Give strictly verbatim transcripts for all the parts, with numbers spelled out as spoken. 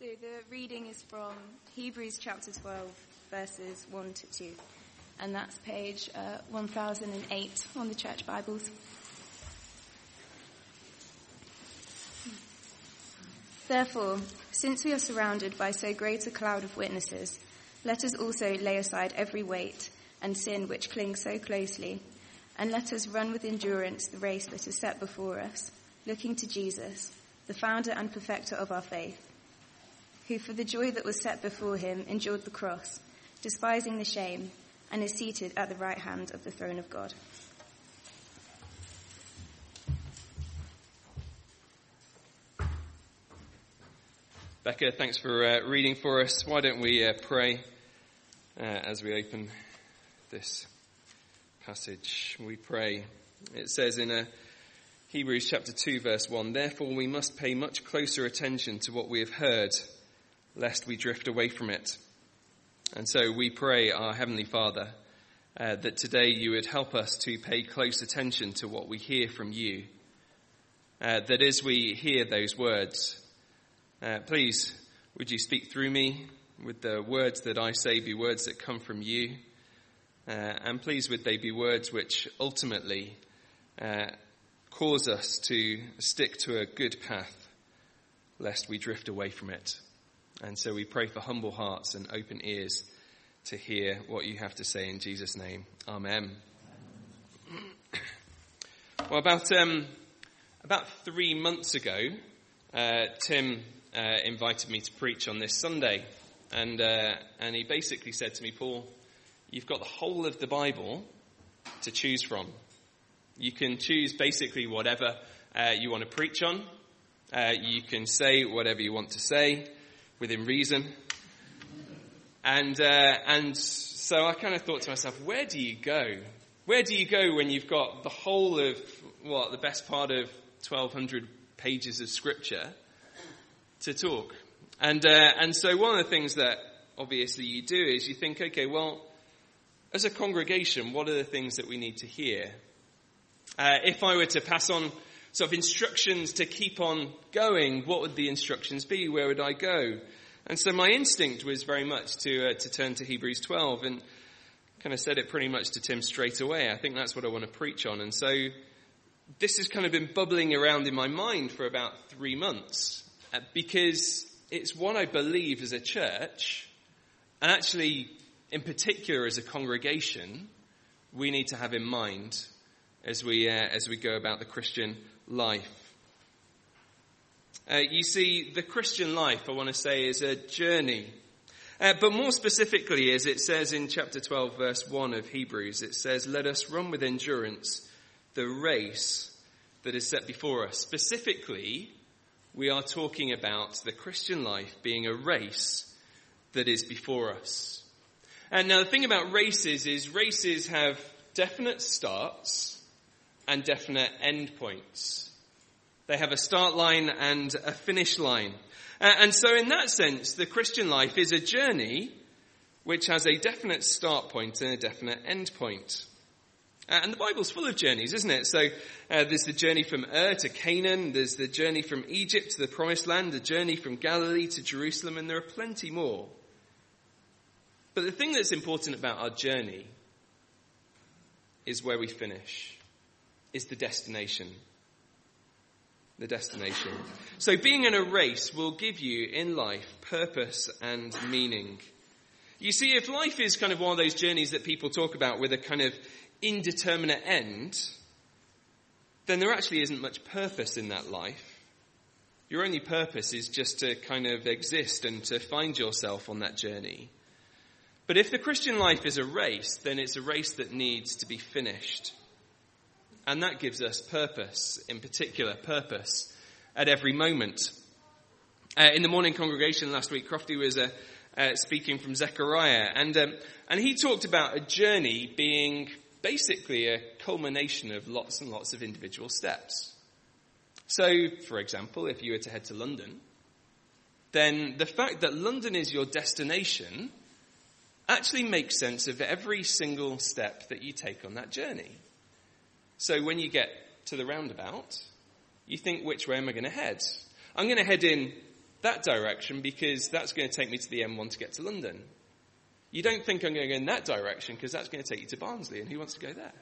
So the reading is from Hebrews chapter twelve, verses one to two. And that's page uh, one thousand eight on the Church Bibles. Therefore, since we are surrounded by so great a cloud of witnesses, let us also lay aside every weight and sin which clings so closely, and let us run with endurance the race that is set before us, looking to Jesus, the founder and perfecter of our faith, who for the joy that was set before him endured the cross, despising the shame, and is seated at the right hand of the throne of God. Becca, thanks for uh, reading for us. Why don't we uh, pray uh, as we open this passage? We pray. It says in uh, Hebrews chapter two, verse one, "Therefore we must pay much closer attention to what we have heard, lest we drift away from it." And so we pray, our Heavenly Father, uh, that today you would help us to pay close attention to what we hear from you. Uh, that as we hear those words, uh, please, would you speak through me? Would the words that I say be words that come from you? Uh, and please, would they be words which ultimately uh, cause us to stick to a good path, lest we drift away from it. And so we pray for humble hearts and open ears to hear what you have to say in Jesus' name. Amen. Well, about um, about three months ago, uh, Tim uh, invited me to preach on this Sunday. And, uh, and he basically said to me, "Paul, you've got the whole of the Bible to choose from. You can choose basically whatever uh, you want to preach on. Uh, you can say whatever you want to say, within reason." And uh, and so I kind of thought to myself, where do you go? Where do you go when you've got the whole of, what, the best part of twelve hundred pages of scripture to talk? And uh, and so one of the things that obviously you do is you think, okay, well, as a congregation, what are the things that we need to hear? Uh, if I were to pass on sort of instructions to keep on going, what would the instructions be? Where would I go? And so my instinct was very much to uh, to turn to Hebrews twelve, and kind of said it pretty much to Tim straight away. I think that's what I want to preach on. And so this has kind of been bubbling around in my mind for about three months, uh, because it's what I believe as a church, and actually in particular as a congregation, we need to have in mind as we uh, as we go about the Christian life. Uh, you see, the Christian life, I want to say, is a journey. Uh, but more specifically, as it says in chapter twelve, verse one of Hebrews, it says, "Let us run with endurance the race that is set before us." Specifically, we are talking about the Christian life being a race that is before us. And now the thing about races is races have definite starts and definite end points. They have a start line and a finish line. And so in that sense, the Christian life is a journey which has a definite start point and a definite end point. And the Bible's full of journeys, isn't it? So uh, there's the journey from Ur to Canaan, there's the journey from Egypt to the Promised Land, the journey from Galilee to Jerusalem, and there are plenty more. But the thing that's important about our journey is where we finish, is the destination. The destination. So being in a race will give you in life purpose and meaning. You see, if life is kind of one of those journeys that people talk about with a kind of indeterminate end, then there actually isn't much purpose in that life. Your only purpose is just to kind of exist and to find yourself on that journey. But if the Christian life is a race, then it's a race that needs to be finished. And that gives us purpose, in particular purpose, at every moment. Uh, in the morning congregation last week, Crofty was uh, uh, speaking from Zechariah, and um, and he talked about a journey being basically a culmination of lots and lots of individual steps. So, for example, if you were to head to London, then the fact that London is your destination actually makes sense of every single step that you take on that journey. So when you get to the roundabout, you think, which way am I going to head? I'm going to head in that direction because that's going to take me to the M one to get to London. You don't think I'm going to go in that direction because that's going to take you to Barnsley, and who wants to go there?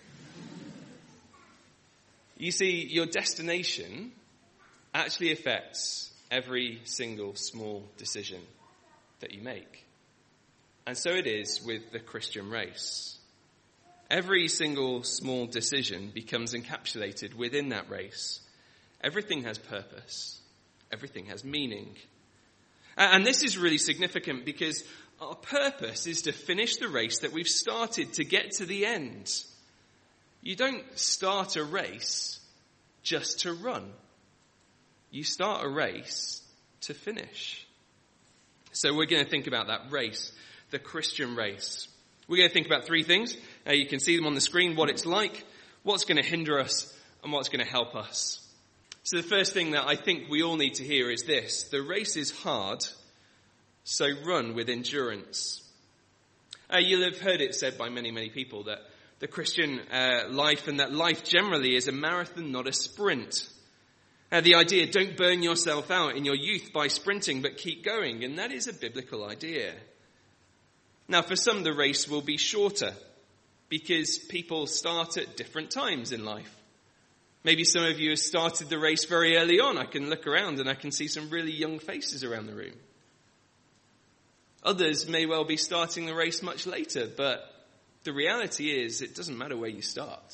You see, your destination actually affects every single small decision that you make. And so it is with the Christian race. Every single small decision becomes encapsulated within that race. Everything has purpose. Everything has meaning. And this is really significant because our purpose is to finish the race that we've started, to get to the end. You don't start a race just to run. You start a race to finish. So we're going to think about that race, the Christian race. We're going to think about three things. Uh, you can see them on the screen, what it's like, what's going to hinder us, and what's going to help us. So the first thing that I think we all need to hear is this: the race is hard, so run with endurance. Uh, you'll have heard it said by many, many people that the Christian uh, life and that life generally is a marathon, not a sprint. Uh, the idea, don't burn yourself out in your youth by sprinting, but keep going. And that is a biblical idea. Now, for some, the race will be shorter because people start at different times in life. Maybe some of you have started the race very early on. I can look around and I can see some really young faces around the room. Others may well be starting the race much later, but the reality is it doesn't matter where you start.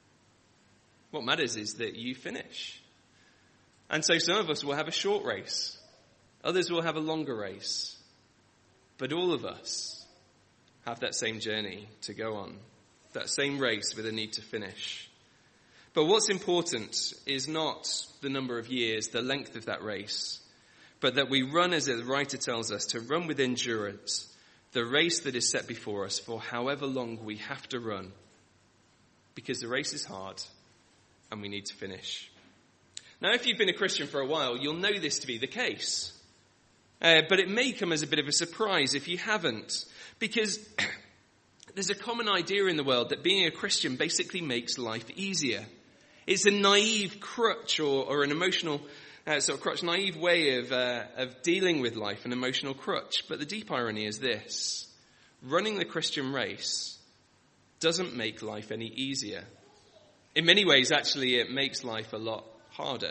What matters is that you finish. And so some of us will have a short race. Others will have a longer race. But all of us have that same journey to go on. That same race with a need to finish. But what's important is not the number of years, the length of that race, but that we run, as the writer tells us, to run with endurance, the race that is set before us for however long we have to run. Because the race is hard and we need to finish. Now, if you've been a Christian for a while, you'll know this to be the case. Uh, but it may come as a bit of a surprise if you haven't. Because there's a common idea in the world that being a Christian basically makes life easier. It's a naive crutch or, or an emotional uh, sort of crutch, naive way of, uh, of dealing with life, an emotional crutch. But the deep irony is this: running the Christian race doesn't make life any easier. In many ways, actually, it makes life a lot harder.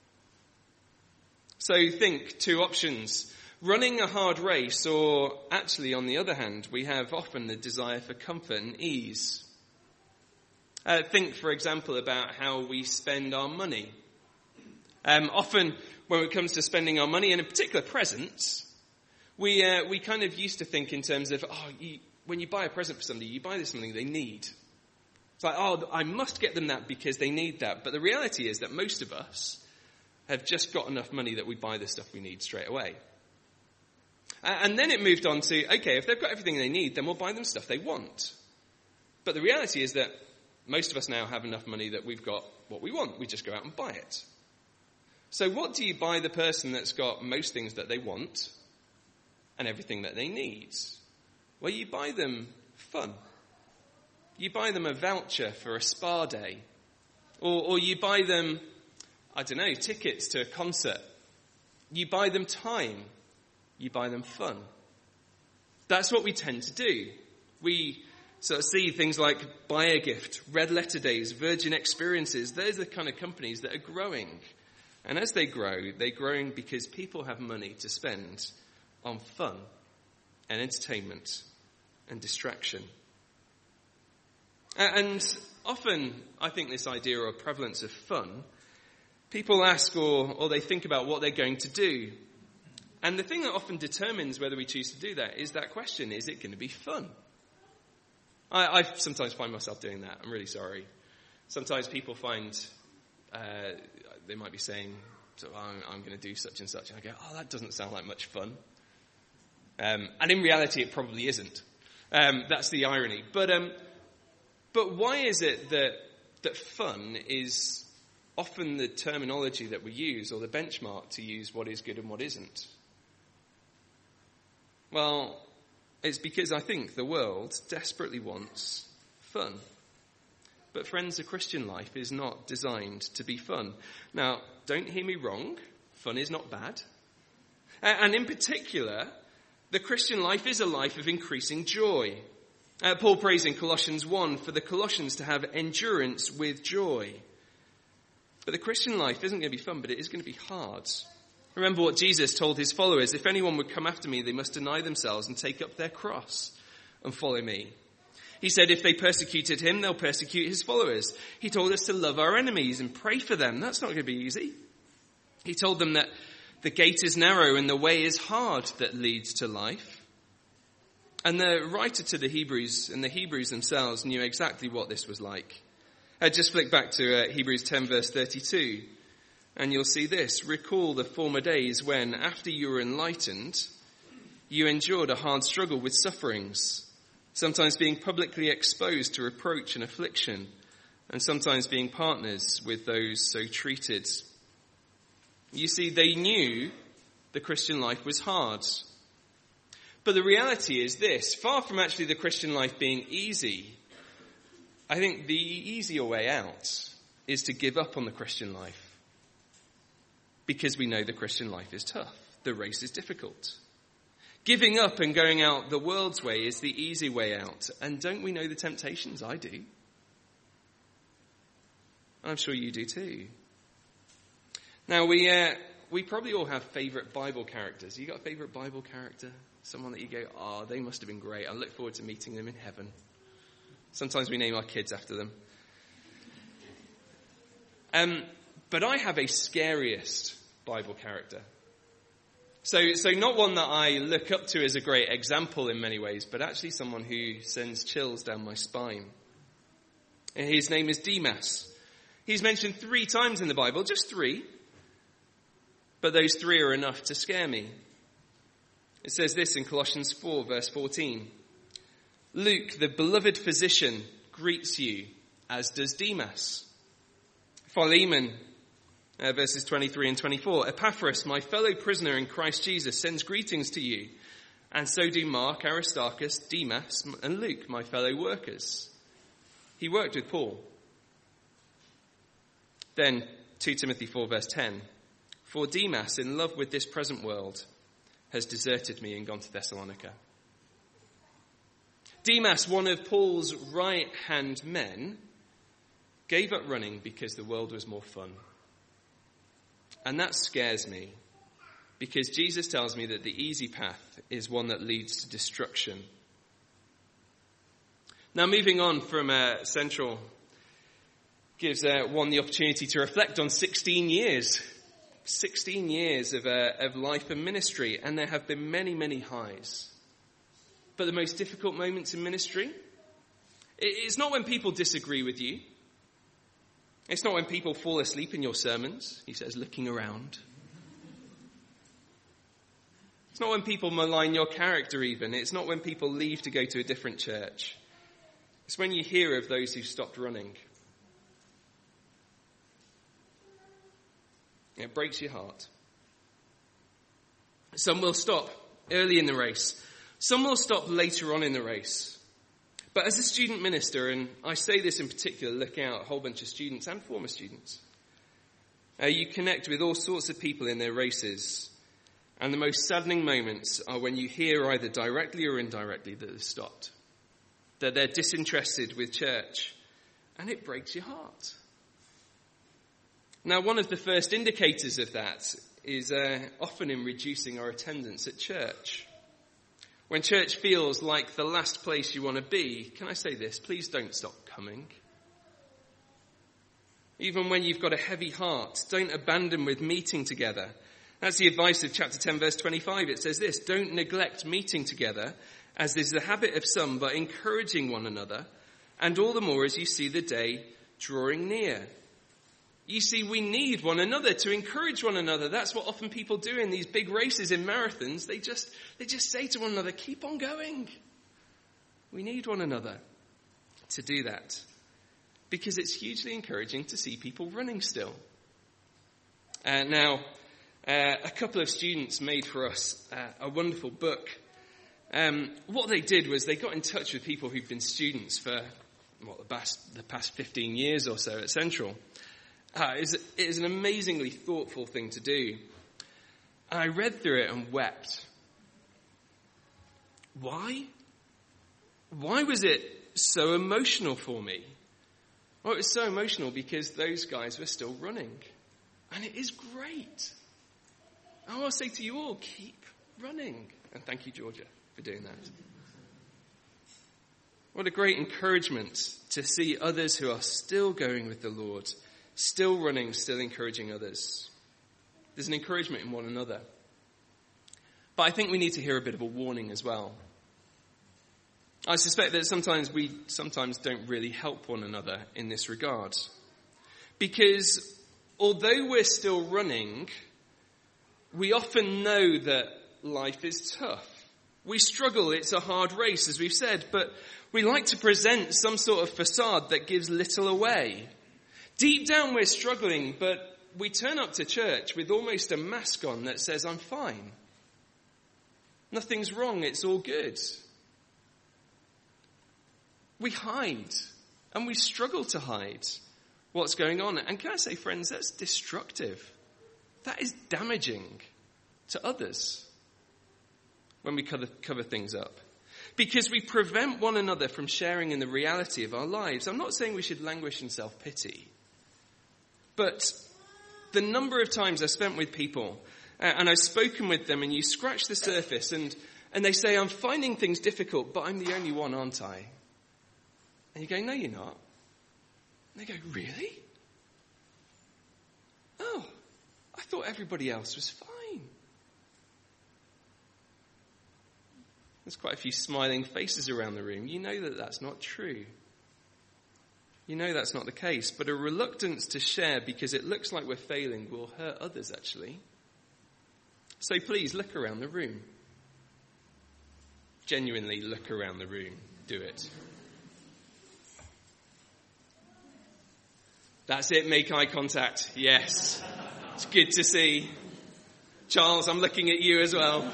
So think two options: running a hard race, or actually, on the other hand, we have often the desire for comfort and ease. Uh, think, for example, about how we spend our money. Um, often, when it comes to spending our money, and in particular presents, we uh, we kind of used to think in terms of, oh, you, when you buy a present for somebody, you buy them something they need. It's like, oh, I must get them that because they need that. But the reality is that most of us have just got enough money that we buy the stuff we need straight away. And then it moved on to, okay, if they've got everything they need, then we'll buy them stuff they want. But the reality is that most of us now have enough money that we've got what we want. We just go out and buy it. So what do you buy the person that's got most things that they want and everything that they need? Well, you buy them fun. You buy them a voucher for a spa day. Or, or you buy them, I don't know, tickets to a concert. You buy them time. You buy them fun. That's what we tend to do. We sort of see things like Buy a Gift, Red Letter Days, Virgin Experiences. Those are the kind of companies that are growing. And as they grow, they're growing because people have money to spend on fun and entertainment and distraction. And often, I think this idea or prevalence of fun, people ask or, or they think about what they're going to do. And the thing that often determines whether we choose to do that is that question: is it going to be fun? I, I sometimes find myself doing that. I'm really sorry. Sometimes people find, uh, they might be saying, so I'm, I'm going to do such and such. And I go, oh, that doesn't sound like much fun. Um, and in reality, it probably isn't. Um, that's the irony. But um, but why is it that that fun is often the terminology that we use, or the benchmark to use what is good and what isn't? Well, it's because I think the world desperately wants fun. But friends, the Christian life is not designed to be fun. Now, don't hear me wrong. Fun is not bad. And in particular, the Christian life is a life of increasing joy. Uh, Paul prays in Colossians one for the Colossians to have endurance with joy. But the Christian life isn't going to be fun, but it is going to be hard. Remember what Jesus told his followers: if anyone would come after me, they must deny themselves and take up their cross and follow me. He said if they persecuted him, they'll persecute his followers. He told us to love our enemies and pray for them. That's not going to be easy. He told them that the gate is narrow and the way is hard that leads to life. And the writer to the Hebrews and the Hebrews themselves knew exactly what this was like. Uh, just flick back to uh, Hebrews ten verse thirty-two and you'll see this. Recall the former days when, after you were enlightened, you endured a hard struggle with sufferings, sometimes being publicly exposed to reproach and affliction, and sometimes being partners with those so treated. You see, they knew the Christian life was hard. But the reality is this: far from actually the Christian life being easy, I think the easier way out is to give up on the Christian life. Because we know the Christian life is tough. The race is difficult. Giving up and going out the world's way is the easy way out. And don't we know the temptations? I do. I'm sure you do too. Now, we uh, we probably all have favourite Bible characters. You got a favourite Bible character? Someone that you go, oh, they must have been great. I look forward to meeting them in heaven. Sometimes we name our kids after them. Um, but I have a scariest Bible character. So, so not one that I look up to as a great example in many ways, but actually someone who sends chills down my spine. And his name is Demas. He's mentioned three times in the Bible, just three. But those three are enough to scare me. It says this in Colossians four, verse fourteen. Luke, the beloved physician, greets you, as does Demas. Philemon, uh, verses twenty-three and twenty-four. Epaphras, my fellow prisoner in Christ Jesus, sends greetings to you. And so do Mark, Aristarchus, Demas, and Luke, my fellow workers. He worked with Paul. Then, two Timothy four, verse ten. For Demas, in love with this present world, has deserted me and gone to Thessalonica. Demas, one of Paul's right-hand men, gave up running because the world was more fun. And that scares me, because Jesus tells me that the easy path is one that leads to destruction. Now, moving on from uh, Central gives uh, one the opportunity to reflect on sixteen years. sixteen years of, uh, of life and ministry, and there have been many, many highs. But the most difficult moments in ministry, it's not when people disagree with you. It's not when people fall asleep in your sermons, he says, looking around. It's not when people malign your character even. It's not when people leave to go to a different church. It's when you hear of those who've stopped running. It breaks your heart. Some will stop early in the race. Some will stop later on in the race. But as a student minister, and I say this in particular, looking out a whole bunch of students and former students, uh, you connect with all sorts of people in their races. And the most saddening moments are when you hear either directly or indirectly that they've stopped, that they're disinterested with church, and it breaks your heart. Now, one of the first indicators of that is uh, often in reducing our attendance at church. When church feels like the last place you want to be, can I say this? Please don't stop coming. Even when you've got a heavy heart, don't abandon with meeting together. That's the advice of chapter ten, verse twenty-five. It says this: don't neglect meeting together, as is the habit of some, but encouraging one another, and all the more as you see the day drawing near. You see, we need one another to encourage one another. That's what often people do in these big races, in marathons. They just, they just say to one another, keep on going. We need one another to do that, because it's hugely encouraging to see people running still. Uh, now, uh, a couple of students made for us uh, a wonderful book. Um, what they did was they got in touch with people who've been students for what, the past, the past fifteen years or so at Central. Uh, it, is, it is an amazingly thoughtful thing to do. And I read through it and wept. Why? Why was it so emotional for me? Well, it was so emotional because those guys were still running. And it is great. I want to say to you all, keep running. And thank you, Georgia, for doing that. What a great encouragement to see others who are still going with the Lord, still running, still encouraging others. There's an encouragement in one another. But I think we need to hear a bit of a warning as well. I suspect that sometimes we sometimes don't really help one another in this regard. Because although we're still running, we often know that life is tough. We struggle, it's a hard race, as we've said, but we like to present some sort of facade that gives little away. Deep down we're struggling, but we turn up to church with almost a mask on that says, I'm fine. Nothing's wrong, it's all good. We hide, and we struggle to hide what's going on. And can I say, friends, that's destructive. That is damaging to others when we cover, cover things up. Because we prevent one another from sharing in the reality of our lives. I'm not saying we should languish in self-pity. But the number of times I've spent with people, uh, and I've spoken with them, and you scratch the surface, and, and they say, I'm finding things difficult, but I'm the only one, aren't I? And you go, no, you're not. And they go, really? Oh, I thought everybody else was fine. There's quite a few smiling faces around the room. You know that that's not true. You know that's not the case. But a reluctance to share because it looks like we're failing will hurt others, actually. So please, look around the room. Genuinely look around the room. Do it. That's it, make eye contact. Yes. It's good to see. Charles, I'm looking at you as well.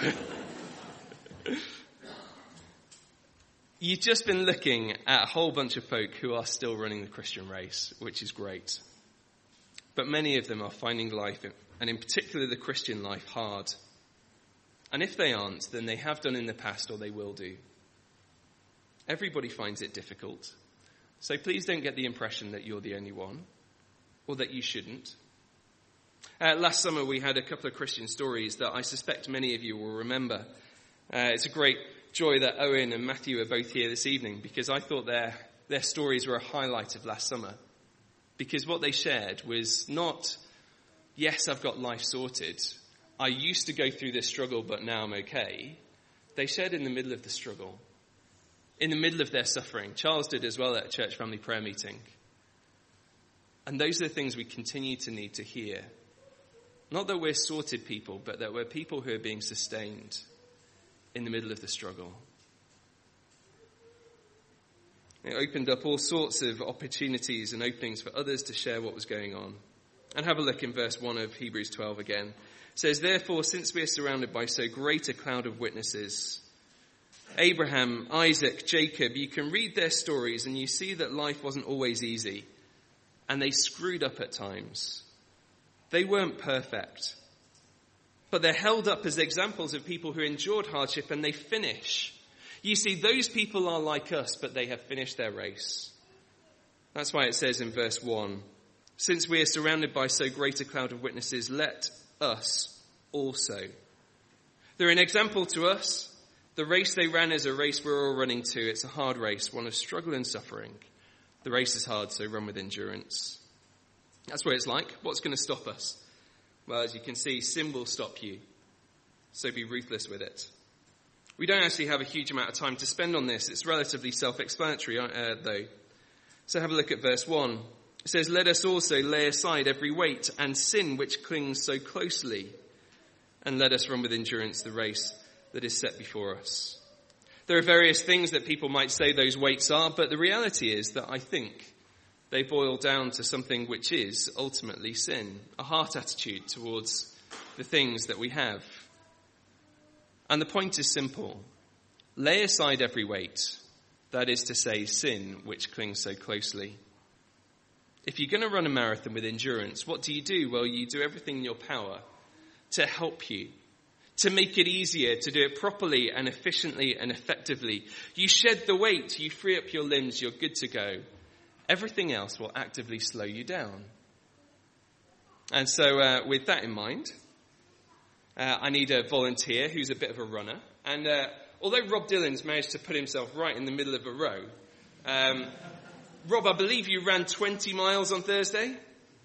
You've just been looking at a whole bunch of folk who are still running the Christian race, which is great. But many of them are finding life, and in particular the Christian life, hard. And if they aren't, then they have done in the past or they will do. Everybody finds it difficult. So please don't get the impression that you're the only one. Or that you shouldn't. Uh, last summer we had a couple of Christian stories that I suspect many of you will remember. Uh, it's a great joy that Owen and Matthew are both here this evening because I thought their, their stories were a highlight of last summer. Because what they shared was not, yes, I've got life sorted. I used to go through this struggle, but now I'm okay. They shared in the middle of the struggle. In the middle of their suffering. Charles did as well at a church family prayer meeting. And those are the things we continue to need to hear. Not that we're sorted people, but that we're people who are being sustained in the middle of the struggle. It opened up all sorts of opportunities and openings for others to share what was going on. And have a look in verse one of Hebrews twelve again. It says, therefore, since we are surrounded by so great a cloud of witnesses, Abraham, Isaac, Jacob, you can read their stories and you see that life wasn't always easy. And they screwed up at times. They weren't perfect. But they're held up as examples of people who endured hardship and they finish. You see, those people are like us, but they have finished their race. That's why it says in verse one, since we are surrounded by so great a cloud of witnesses, let us also. They're an example to us. The race they ran is a race we're all running to. It's a hard race, one of struggle and suffering. The race is hard, so run with endurance. That's what it's like. What's going to stop us? Well, as you can see, sin will stop you. So be ruthless with it. We don't actually have a huge amount of time to spend on this. It's relatively self-explanatory, uh, though. So have a look at verse one. It says, let us also lay aside every weight and sin which clings so closely, and let us run with endurance the race that is set before us. There are various things that people might say those weights are, but the reality is that I think they boil down to something which is ultimately sin, a heart attitude towards the things that we have. And the point is simple. Lay aside every weight, that is to say sin, which clings so closely. If you're going to run a marathon with endurance, what do you do? Well, you do everything in your power to help you to make it easier, to do it properly and efficiently and effectively. You shed the weight, you free up your limbs, you're good to go. Everything else will actively slow you down. And so uh, with that in mind, uh, I need a volunteer who's a bit of a runner. And uh, although Rob Dillon's managed to put himself right in the middle of a row, um, Rob, I believe you ran twenty miles on Thursday?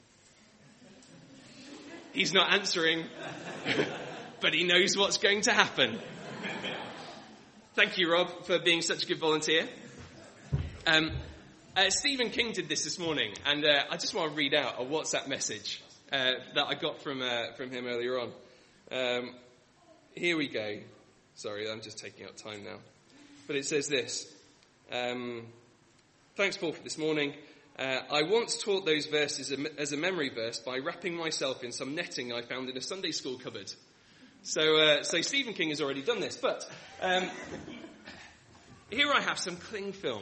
He's not answering, but he knows what's going to happen. Thank you, Rob, for being such a good volunteer. Um, uh, Stephen King did this this morning, and uh, I just want to read out a WhatsApp message uh, that I got from uh, from him earlier on. Um, here we go. Sorry, I'm just taking up time now. But it says this. Um, Thanks, Paul, for this morning. Uh, I once taught those verses as a memory verse by wrapping myself in some netting I found in a Sunday school cupboard. So, uh, so Stephen King has already done this. But um, here I have some cling film.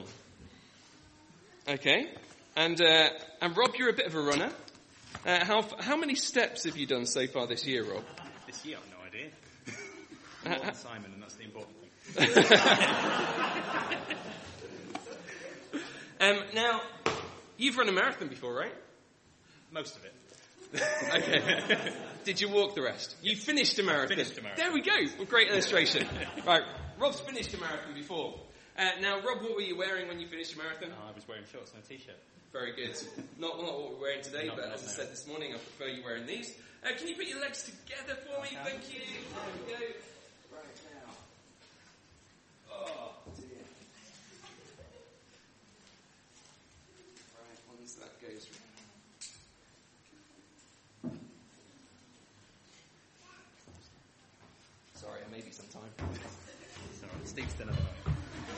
Okay, and uh, and Rob, you're a bit of a runner. Uh, how how many steps have you done so far this year, Rob? This year, I've no idea. More than Simon, and that's the important thing. um, now, you've run a marathon before, right? Most of it. Okay. Did you walk the rest? You finished a marathon. Finished a marathon. There we go. Well, great illustration. Right, Rob's finished a marathon before. Uh, now, Rob, what were you wearing when you finished your marathon? Oh, I was wearing shorts and a t-shirt. Very good. Not, not what we're wearing today, Not but not as I now. said this morning, I prefer you wearing these. Uh, can you put your legs together for me? Okay. Thank you. There we go. Right now. Oh, dear. Right, once that goes round. Sorry, I may be some time. Sorry, Steve's done another one.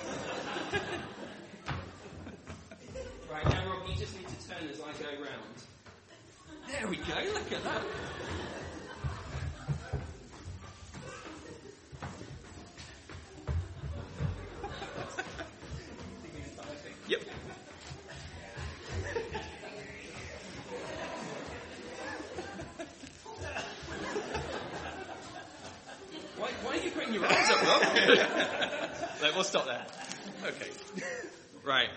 Right, now Rob, you just need to turn as I go round. There we go, look at that. Yep. Why, why are you putting your arms up, Rob? Right, we'll stop there. Okay. Right.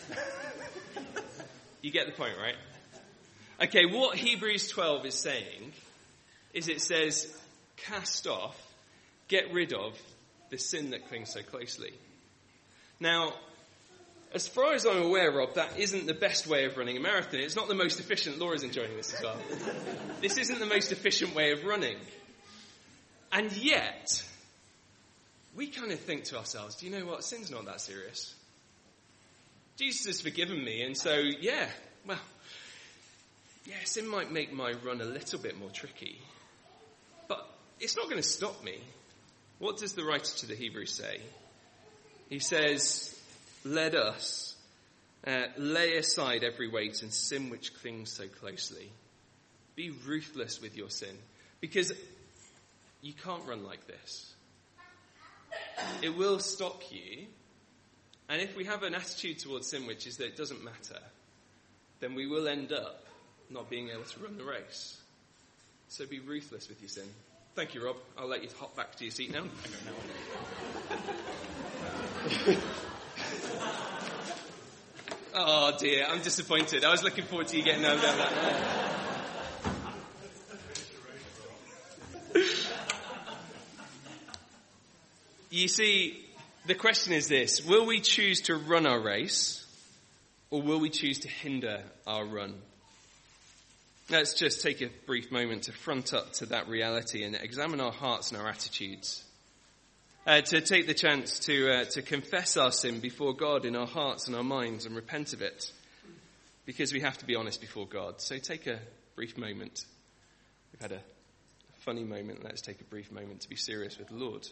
You get the point, right? Okay, what Hebrews twelve is saying is it says, cast off, get rid of the sin that clings so closely. Now, as far as I'm aware, Rob, that isn't the best way of running a marathon. It's not the most efficient. Laura's enjoying this as well. This isn't the most efficient way of running. And yet, we kind of think to ourselves, do you know what? Sin's not that serious. Jesus has forgiven me, and so, yeah, well, yeah, sin might make my run a little bit more tricky, but it's not going to stop me. What does the writer to the Hebrews say? He says, let us uh, lay aside every weight and sin which clings so closely. Be ruthless with your sin, because you can't run like this. It will stop you. And if we have an attitude towards sin which is that it doesn't matter, then we will end up not being able to run the race. So be ruthless with your sin. Thank you, Rob. I'll let you hop back to your seat now. Oh dear, I'm disappointed. I was looking forward to you getting down that. You see, the question is this: will we choose to run our race, or will we choose to hinder our run? Let's just take a brief moment to front up to that reality and examine our hearts and our attitudes. Uh, to take the chance to uh, to confess our sin before God in our hearts and our minds and repent of it. Because we have to be honest before God. So take a brief moment. We've had a funny moment. Let's take a brief moment to be serious with the Lord.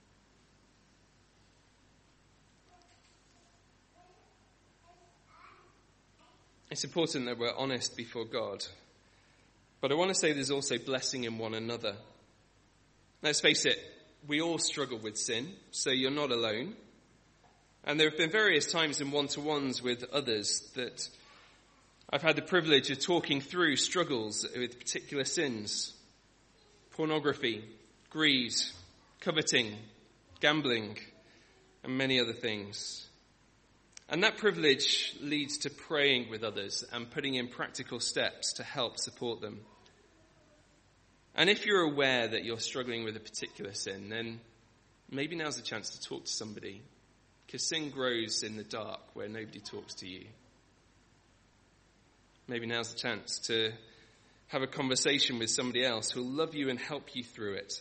It's important that we're honest before God. But I want to say there's also blessing in one another. Let's face it, we all struggle with sin, so you're not alone. And there have been various times in one-to-ones with others that I've had the privilege of talking through struggles with particular sins. Pornography, greed, coveting, gambling, and many other things. And that privilege leads to praying with others and putting in practical steps to help support them. And if you're aware that you're struggling with a particular sin, then maybe now's a chance to talk to somebody, because sin grows in the dark where nobody talks to you. Maybe now's the chance to have a conversation with somebody else who'll love you and help you through it.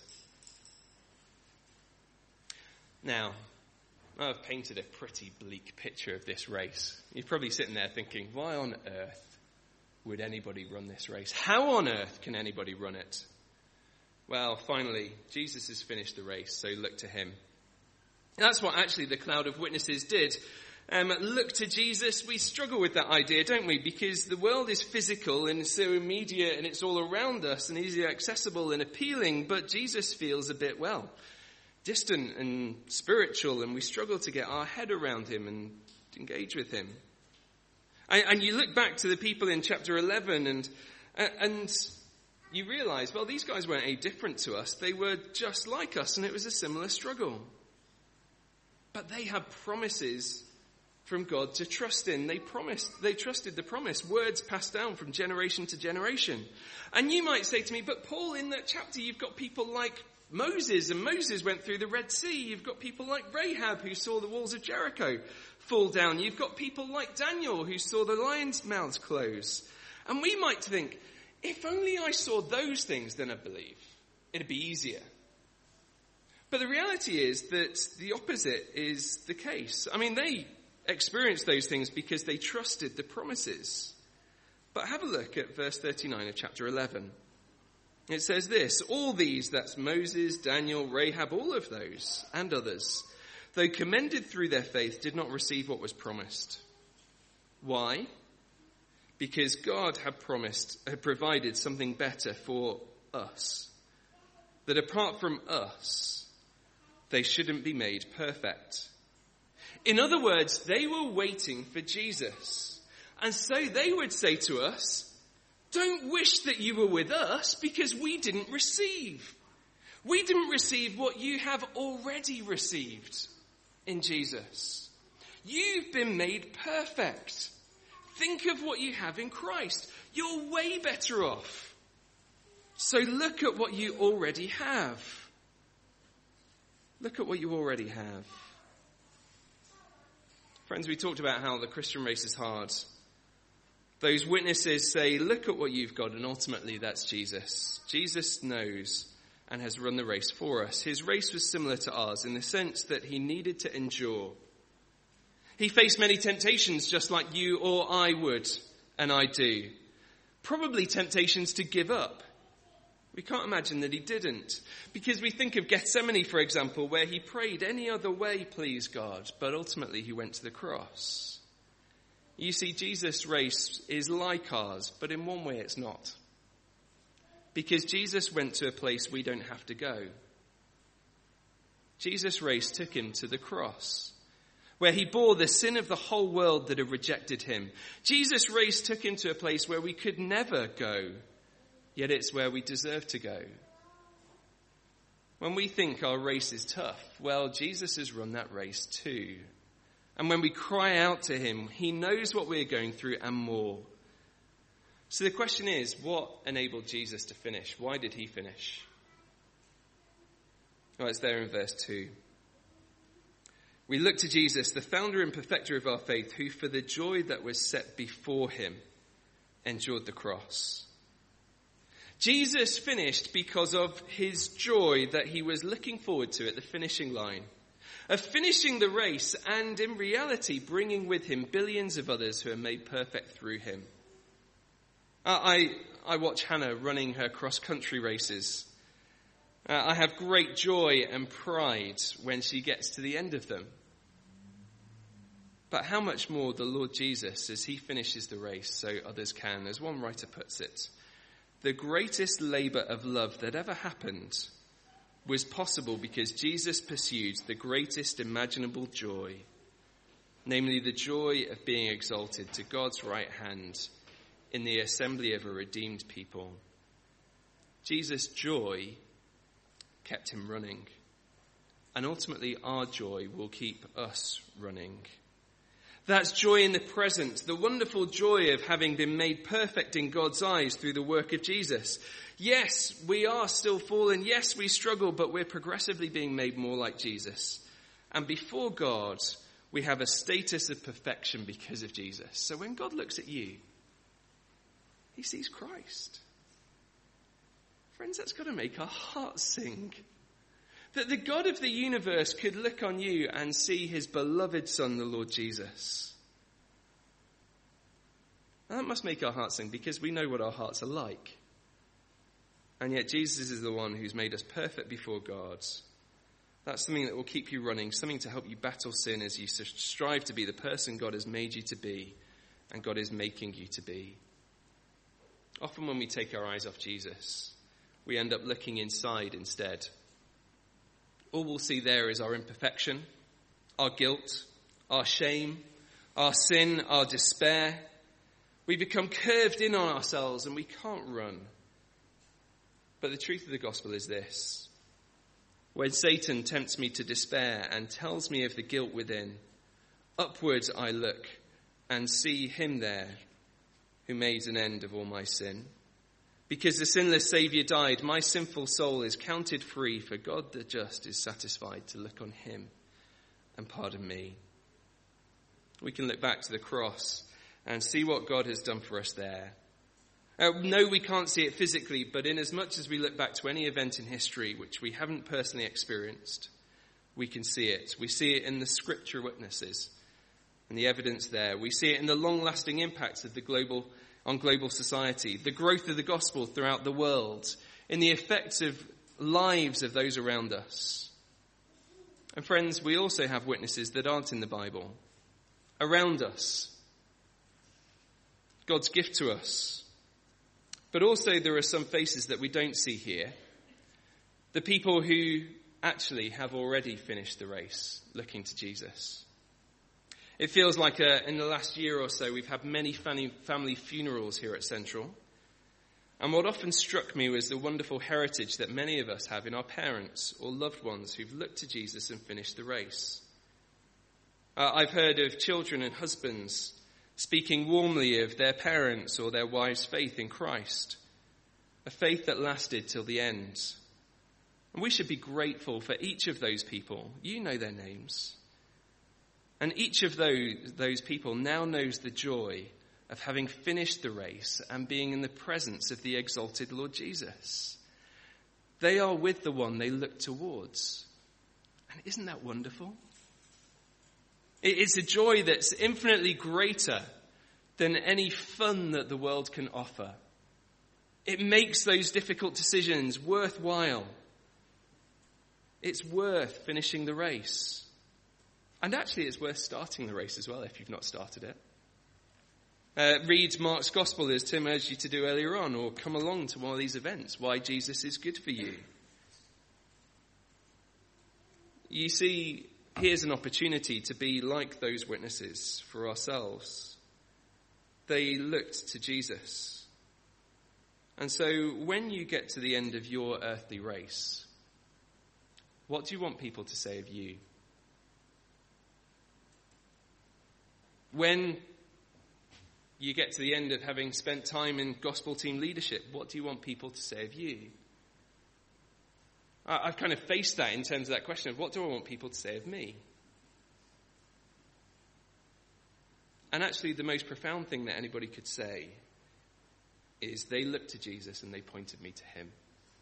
Now, I've painted a pretty bleak picture of this race. You're probably sitting there thinking, why on earth would anybody run this race? How on earth can anybody run it? Well, finally, Jesus has finished the race, so look to him. That's what actually the cloud of witnesses did. Um, look to Jesus. We struggle with that idea, don't we? Because the world is physical and so immediate and it's all around us and easily accessible and appealing, but Jesus feels a bit, well, distant and spiritual, and we struggle to get our head around him and engage with him. And, and you look back to the people in chapter eleven and and you realize, well, these guys weren't any different to us. They were just like us, and it was a similar struggle. But they had promises from God to trust in. They promised, they trusted the promise. Words passed down from generation to generation. And you might say to me, but Paul, in that chapter, you've got people like Moses, and Moses went through the Red Sea. You've got people like Rahab, who saw the walls of Jericho fall down. You've got people like Daniel, who saw the lions' mouths close. And we might think, if only I saw those things, then I'd believe. It'd be easier. But the reality is that the opposite is the case. I mean, they experienced those things because they trusted the promises. But have a look at verse thirty-nine of chapter eleven. It says this, all these, that's Moses, Daniel, Rahab, all of those and others, though commended through their faith, did not receive what was promised. Why? Because God had promised, had provided something better for us. That apart from us, they shouldn't be made perfect. In other words, they were waiting for Jesus. And so they would say to us, don't wish that you were with us because we didn't receive. We didn't receive what you have already received in Jesus. You've been made perfect. Think of what you have in Christ. You're way better off. So look at what you already have. Look at what you already have. Friends, we talked about how the Christian race is hard. Those witnesses say, look at what you've got, and ultimately that's Jesus. Jesus knows and has run the race for us. His race was similar to ours in the sense that he needed to endure. He faced many temptations just like you or I would, and I do. Probably temptations to give up. We can't imagine that he didn't. Because we think of Gethsemane, for example, where he prayed any other way, please God, but ultimately he went to the cross. You see, Jesus' race is like ours, but in one way it's not. Because Jesus went to a place we don't have to go. Jesus' race took him to the cross, where he bore the sin of the whole world that had rejected him. Jesus' race took him to a place where we could never go, yet it's where we deserve to go. When we think our race is tough, well, Jesus has run that race too. And when we cry out to him, he knows what we're going through and more. So the question is, what enabled Jesus to finish? Why did he finish? Well, it's there in verse two. We look to Jesus, the founder and perfecter of our faith, who for the joy that was set before him endured the cross. Jesus finished because of his joy that he was looking forward to at the finishing line. Of finishing the race and in reality bringing with him billions of others who are made perfect through him. I, I watch Hannah running her cross-country races. Uh, I have great joy and pride when she gets to the end of them. But how much more the Lord Jesus as he finishes the race so others can, as one writer puts it. The greatest labour of love that ever happened was possible because Jesus pursued the greatest imaginable joy, namely the joy of being exalted to God's right hand in the assembly of a redeemed people. Jesus' joy kept him running. And ultimately, our joy will keep us running. That's joy in the present, the wonderful joy of having been made perfect in God's eyes through the work of Jesus. Yes, we are still fallen. Yes, we struggle, but we're progressively being made more like Jesus. And before God, we have a status of perfection because of Jesus. So when God looks at you, he sees Christ. Friends, that's got to make our hearts sing. That the God of the universe could look on you and see his beloved Son, the Lord Jesus. And that must make our hearts sing because we know what our hearts are like. And yet Jesus is the one who's made us perfect before God. That's something that will keep you running, something to help you battle sin as you strive to be the person God has made you to be and God is making you to be. Often when we take our eyes off Jesus, we end up looking inside instead. All we'll see there is our imperfection, our guilt, our shame, our sin, our despair. We become curved in on ourselves and we can't run. But the truth of the gospel is this. When Satan tempts me to despair and tells me of the guilt within, upwards I look and see him there who made an end of all my sin. Because the sinless Saviour died, my sinful soul is counted free, for God the just is satisfied to look on him and pardon me. We can look back to the cross and see what God has done for us there. Uh, no, we can't see it physically, but in as much as we look back to any event in history which we haven't personally experienced, we can see it. We see it in the scripture witnesses and the evidence there. We see it in the long-lasting impacts of the global on global society, the growth of the gospel throughout the world, in the effects of lives of those around us. And friends, we also have witnesses that aren't in the Bible, around us. God's gift to us. But also there are some faces that we don't see here. The people who actually have already finished the race, looking to Jesus. It feels like uh, in the last year or so we've had many family, family funerals here at Central. And what often struck me was the wonderful heritage that many of us have in our parents or loved ones who've looked to Jesus and finished the race. Uh, I've heard of children and husbands speaking warmly of their parents or their wives' faith in Christ, a faith that lasted till the end. And we should be grateful for each of those people. You know their names. And each of those, those people now knows the joy of having finished the race and being in the presence of the exalted Lord Jesus. They are with the one they look towards. And isn't that wonderful? It's a joy that's infinitely greater than any fun that the world can offer. It makes those difficult decisions worthwhile. It's worth finishing the race. And actually, it's worth starting the race as well if you've not started it. Uh, read Mark's Gospel as Tim urged you to do earlier on, or come along to one of these events, why Jesus is good for you. You see, here's an opportunity to be like those witnesses for ourselves. They looked to Jesus. And so when you get to the end of your earthly race, what do you want people to say of you? When you get to the end of having spent time in gospel team leadership, what do you want people to say of you? I've kind of faced that in terms of that question of what do I want people to say of me? And actually the most profound thing that anybody could say is they looked to Jesus and they pointed me to him.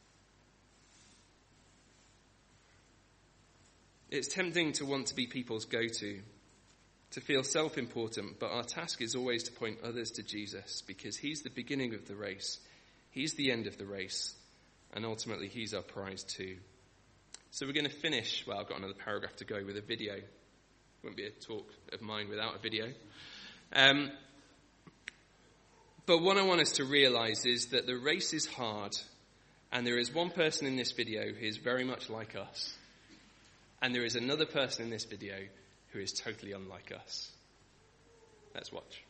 It's tempting to want to be people's go-to, to feel self-important, but our task is always to point others to Jesus because he's the beginning of the race, he's the end of the race, and ultimately he's our prize too. So we're going to finish, well, I've got another paragraph to go with a video. It wouldn't be a talk of mine without a video. Um, but what I want us to realize is that the race is hard, and there is one person in this video who is very much like us, and there is another person in this video who is totally unlike us. Let's watch.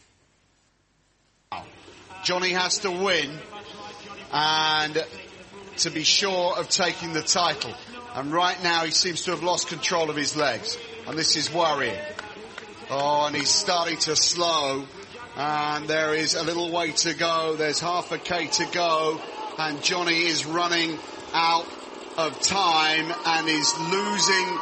Johnny has to win, and to be sure of taking the title. And right now he seems to have lost control of his legs. And this is worrying. Oh, and he's starting to slow. And there is a little way to go. There's half a K to go. And Johnny is running out of time and is losing...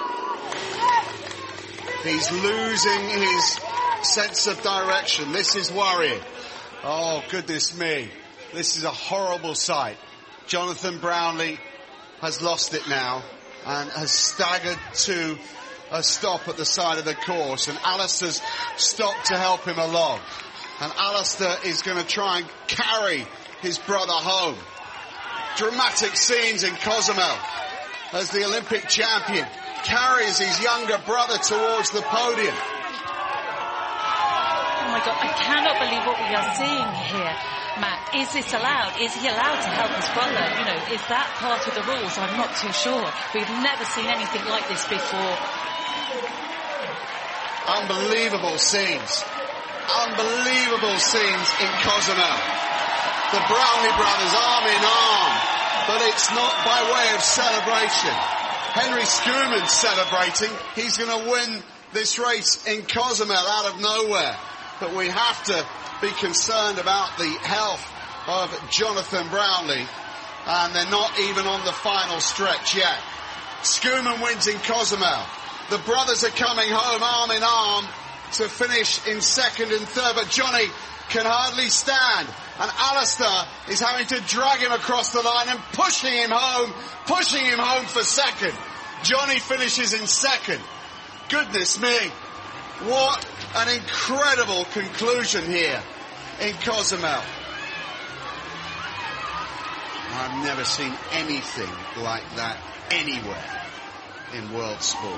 He's losing his sense of direction. This is worrying. Oh, goodness me. This is a horrible sight. Jonathan Brownlee has lost it now and has staggered to a stop at the side of the course. And Alistair's stopped to help him along. And Alistair is going to try and carry his brother home. Dramatic scenes in Cozumel as the Olympic champion carries his younger brother towards the podium. Oh my God, I cannot believe what we are seeing here, Matt. Is this allowed? Is he allowed to help his brother? You know, is that part of the rules? I'm not too sure. We've never seen anything like this before. Unbelievable scenes. Unbelievable scenes in Cozumel. The Brownlee brothers arm in arm, but it's not by way of celebration. Henry Schoeman's celebrating. He's going to win this race in Cozumel out of nowhere. But we have to be concerned about the health of Jonathan Brownlee. And they're not even on the final stretch yet. Schoeman wins in Cozumel. The brothers are coming home arm in arm to finish in second and third. But Johnny can hardly stand. And Alistair is having to drag him across the line and pushing him home, pushing him home for second. Johnny finishes in second. Goodness me. What an incredible conclusion here in Cozumel. I've never seen anything like that anywhere in world sport.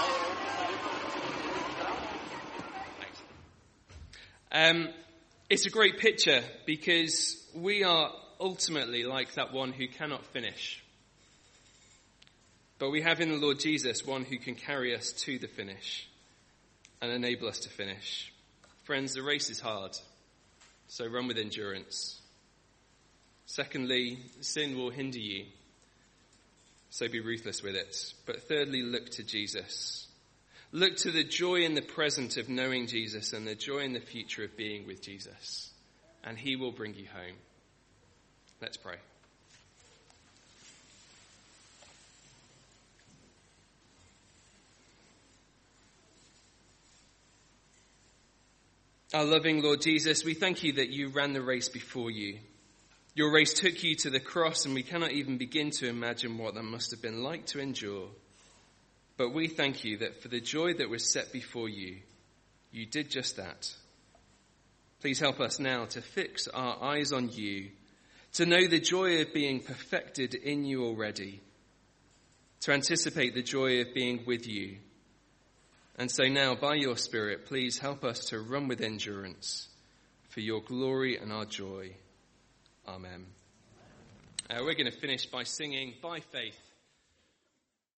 Um, it's a great picture because we are ultimately like that one who cannot finish. But we have in the Lord Jesus one who can carry us to the finish and enable us to finish. Friends, the race is hard, so run with endurance. Secondly, sin will hinder you, so be ruthless with it. But thirdly, look to Jesus. Look to the joy in the present of knowing Jesus and the joy in the future of being with Jesus. And he will bring you home. Let's pray. Our loving Lord Jesus, we thank you that you ran the race before you. Your race took you to the cross, and we cannot even begin to imagine what that must have been like to endure. But we thank you that for the joy that was set before you, you did just that. Please help us now to fix our eyes on you, to know the joy of being perfected in you already, to anticipate the joy of being with you. And so now, by your Spirit, please help us to run with endurance for your glory and our joy. Amen. Uh, we're going to finish by singing By Faith.